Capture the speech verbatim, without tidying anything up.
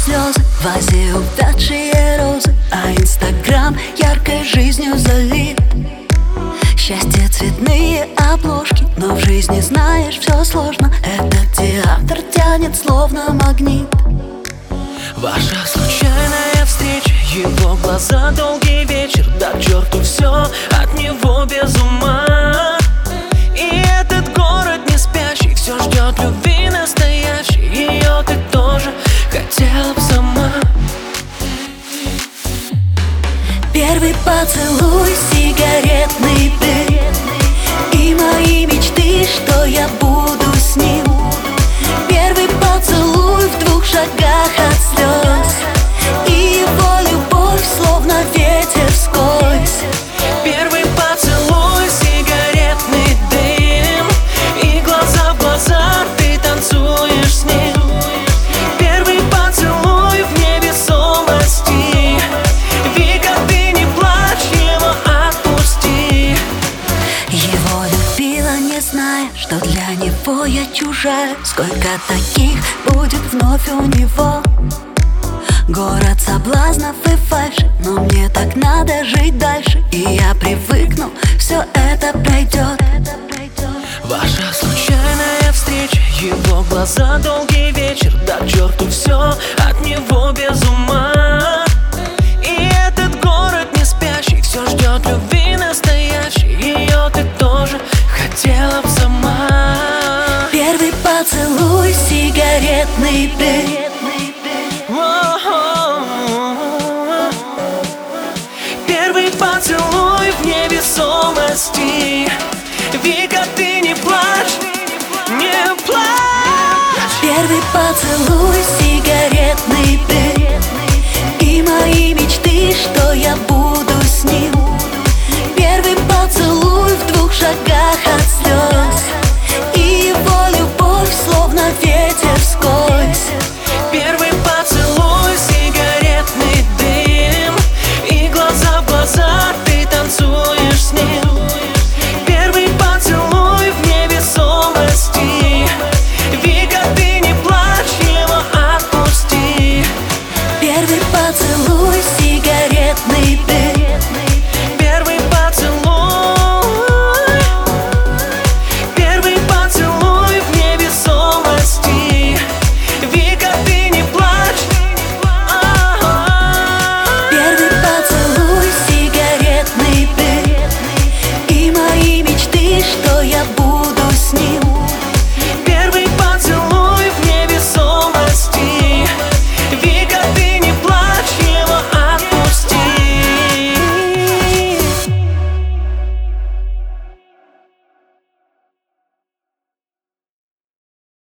слезы, в вазе увядшие розы, а инстаграм яркой жизнью залит. Счастье цветные обложки, но в жизни, знаешь, все сложно. Этот театр тянет словно магнит. Ваша случайная встреча, его глаза, долгий вечер, да к черту все, от него без ума. И этот город не спящий, все ждет любви настоящей. Ее ты тоже хотела б сама. Первый поцелуй, сигаретный дым, и мои мечты, что я буду с ним. Первый поцелуй в двух шагах от слез, и его любовь словно ветер вскользь. Первый поцелуй, сигаретный дым, и глаза в глаза ты танцуешь с ним. Первый поцелуй в невесомости, Вика, ты не плачь, его отпусти. Его любила, не зная, что для него я чужая. Сколько таких будет вновь у него? Город соблазнов и фальши, но мне так надо жить дальше, и я привыкну, все это пройдет. Ваша случайная встреча, его глаза, долгий вечер, да к черту все, от него без ума. И этот город не спящий, все ждет любви настоящей. Ее ты тоже хотела б сама. Первый поцелуй, сигаретный дым, первый поцелуй в невесомости, Вика, ты не плачь, не плачь. первый поцелуй, сигаретный дым.